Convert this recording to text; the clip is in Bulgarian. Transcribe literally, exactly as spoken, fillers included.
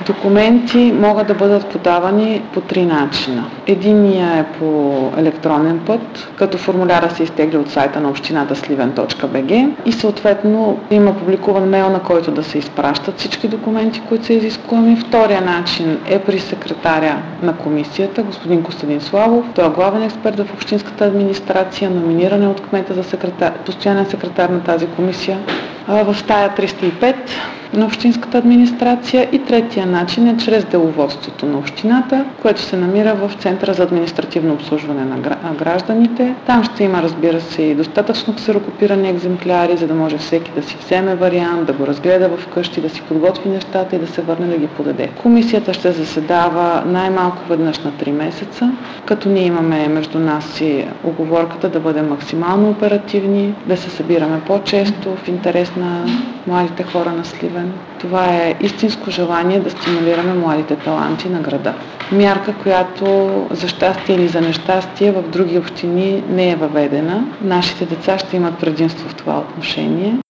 Документи могат да бъдат подавани по три начина. Единия е по електронен път, като формуляра се изтегля от сайта на общината сливен точка би джи и съответно има публикуван мейл, на който да се изпращат всички документи, които са изискуеми. Втория начин е при секретаря на комисията, господин Костадин Славов. Той е главен експерт в общинската администрация, номиниран е от кмета за секретар, постоянен секретар на тази комисия в стая триста и пет на общинската администрация. И третия начин е чрез деловодството на общината, което се намира в Центъра за административно обслужване на гражданите. Там ще има, разбира се, и достатъчно ксерокопирани екземпляри, за да може всеки да си вземе вариант, да го разгледа вкъщи, да си подготви нещата и да се върне да ги подаде. Комисията ще заседава най-малко веднъж на три месеца, като ние имаме между нас и уговорката да бъдем максимално оперативни, да се събираме по-често в интерес на младите хора на Сливен. Това е истинско желание да стимулираме младите таланти на града. Мярка, която за щастие или за нещастие в други общини не е въведена. Нашите деца ще имат предимство в това отношение.